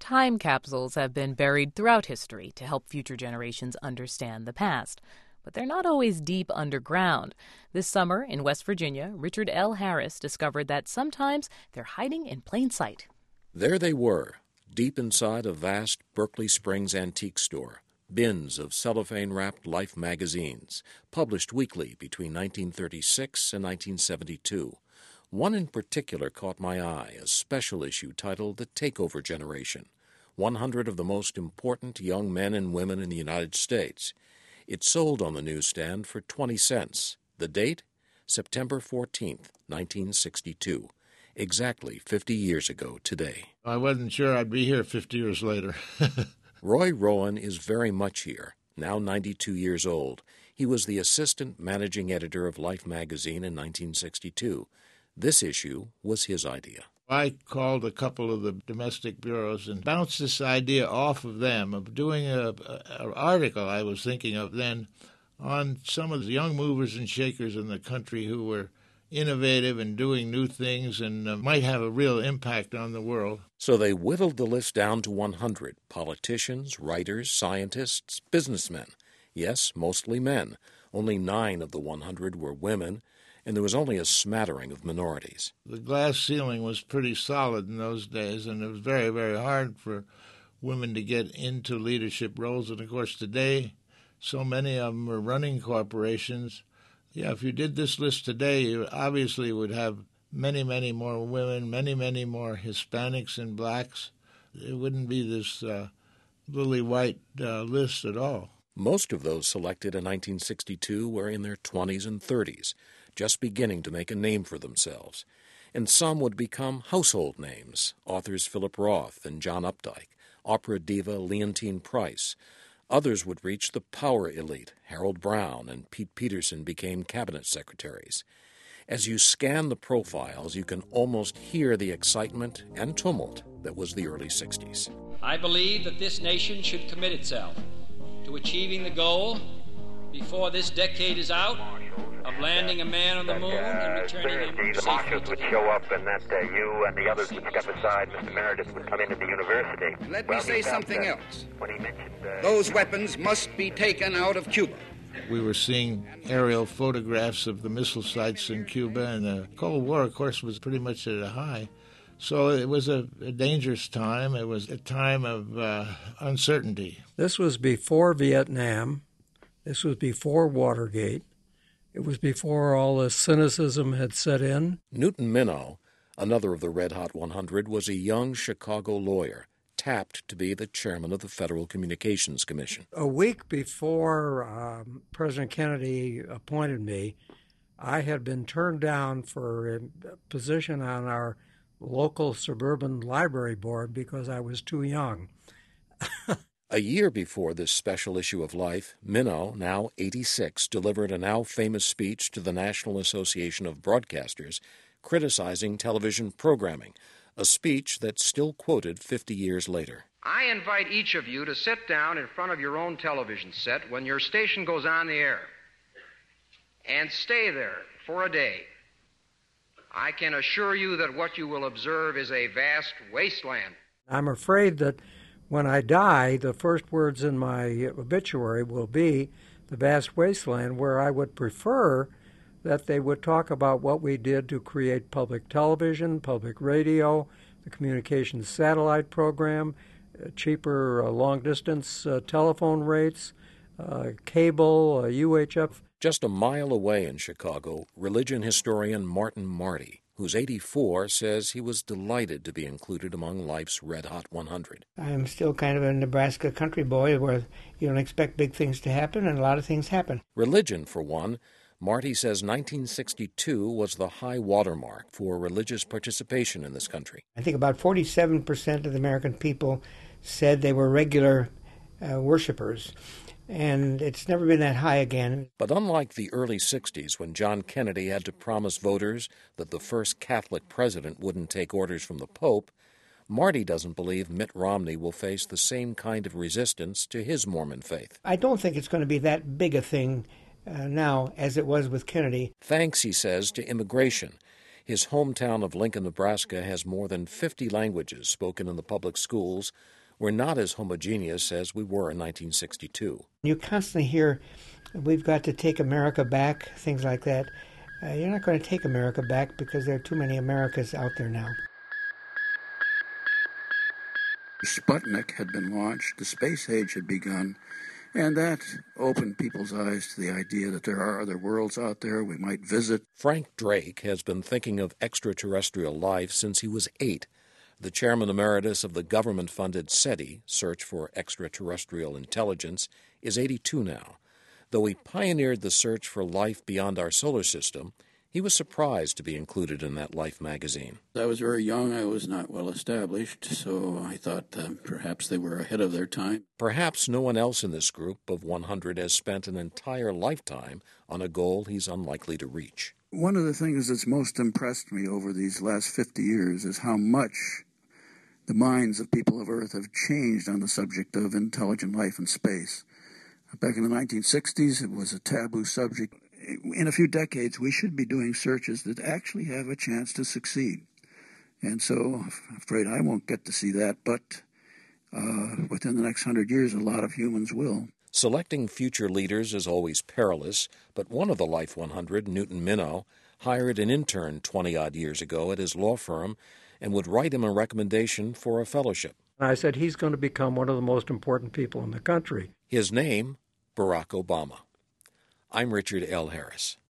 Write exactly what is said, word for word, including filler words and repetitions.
Time capsules have been buried throughout history to help future generations understand the past. But they're not always deep underground. This summer in West Virginia, Richard L. Harris discovered that sometimes they're hiding in plain sight. There they were, deep inside a vast Berkeley Springs antique store. Bins of cellophane-wrapped Life magazines, published weekly between nineteen thirty-six and nineteen seventy-two. One in particular caught my eye, a special issue titled The Takeover Generation, one hundred of the most important young men and women in the United States. It sold on the newsstand for twenty cents. The date? September fourteenth, nineteen sixty-two. Exactly fifty years ago today. I wasn't sure I'd be here fifty years later. Roy Rowan is very much here, now ninety-two years old. He was the assistant managing editor of Life magazine in nineteen sixty-two. This issue was his idea. I called a couple of the domestic bureaus and bounced this idea off of them of doing an article I was thinking of then on some of the young movers and shakers in the country who were innovative and doing new things and uh, might have a real impact on the world. So they whittled the list down to one hundred politicians, writers, scientists, businessmen. Yes, mostly men. Only nine of the one hundred were women, and there was only a smattering of minorities. The glass ceiling was pretty solid in those days, and it was very, very hard for women to get into leadership roles. And, of course, today, so many of them are running corporations. Yeah, if you did this list today, you obviously would have many, many more women, many, many more Hispanics and blacks. It wouldn't be this uh, lily-white uh, list at all. Most of those selected in nineteen sixty-two were in their twenties and thirties, just beginning to make a name for themselves. And some would become household names, authors Philip Roth and John Updike, opera diva Leontine Price. Others would reach the power elite. Harold Brown and Pete Peterson became cabinet secretaries. As you scan the profiles, you can almost hear the excitement and tumult that was the early sixties. I believe that this nation should commit itself to achieving the goal before this decade is out of landing a man on the moon and returning him the safely. marshals would show up and that uh, you and the others would step aside. Mister Meredith would come into the university. Let well, me say he felt, something uh, else. When he mentioned, uh, Those weapons must be taken out of Cuba. We were seeing aerial photographs of the missile sites in Cuba, and the Cold War, of course, was pretty much at a high. So it was a, a dangerous time. It was a time of uh, uncertainty. This was before Vietnam. This was before Watergate. It was before all the cynicism had set in. Newton Minow, another of the Red Hot one hundred, was a young Chicago lawyer, tapped to be the chairman of the Federal Communications Commission. A week before um, President Kennedy appointed me, I had been turned down for a position on our local suburban library board because I was too young. A year before this special issue of Life, Minow, now eighty-six, delivered a now famous speech to the National Association of Broadcasters criticizing television programming, a speech that's still quoted fifty years later. I invite each of you to sit down in front of your own television set when your station goes on the air and stay there for a day. I can assure you that what you will observe is a vast wasteland. I'm afraid that when I die, the first words in my obituary will be the vast wasteland, where I would prefer that they would talk about what we did to create public television, public radio, the communications satellite program, uh, cheaper uh, long-distance uh, telephone rates, uh, cable, uh, U H F. Just a mile away in Chicago, religion historian Martin Marty, who's eighty-four, says he was delighted to be included among Life's Red Hot one hundred. I'm still kind of a Nebraska country boy where you don't expect big things to happen, and a lot of things happen. Religion, for one. Marty says nineteen sixty-two was the high watermark for religious participation in this country. I think about forty-seven percent of the American people said they were regular uh, worshipers. And it's never been that high again. But unlike the early sixties, when John Kennedy had to promise voters that the first Catholic president wouldn't take orders from the Pope, Marty doesn't believe Mitt Romney will face the same kind of resistance to his Mormon faith. I don't think it's going to be that big a thing uh, now as it was with Kennedy. Thanks, he says, to immigration. His hometown of Lincoln, Nebraska has more than fifty languages spoken in the public schools. We're not as homogeneous as we were in nineteen sixty-two. You constantly hear, we've got to take America back, things like that. Uh, you're not going to take America back because there are too many Americas out there now. Sputnik had been launched, the space age had begun, and that opened people's eyes to the idea that there are other worlds out there we might visit. Frank Drake has been thinking of extraterrestrial life since he was eight. The chairman emeritus of the government-funded SETI, Search for Extraterrestrial Intelligence, is eighty-two now. Though he pioneered the search for life beyond our solar system, he was surprised to be included in that Life magazine. I was very young. I was not well established, so I thought uh, perhaps they were ahead of their time. Perhaps no one else in this group of one hundred has spent an entire lifetime on a goal he's unlikely to reach. One of the things that's most impressed me over these last fifty years is how much the minds of people of Earth have changed on the subject of intelligent life in space. Back in the nineteen sixties, it was a taboo subject. In a few decades, we should be doing searches that actually have a chance to succeed. And so I'm afraid I won't get to see that, but uh, within the next hundred years, a lot of humans will. Selecting future leaders is always perilous, but one of the Life one hundred, Newton Minow, hired an intern twenty-odd years ago at his law firm and would write him a recommendation for a fellowship. I said he's going to become one of the most important people in the country. His name, Barack Obama. I'm Richard L. Harris.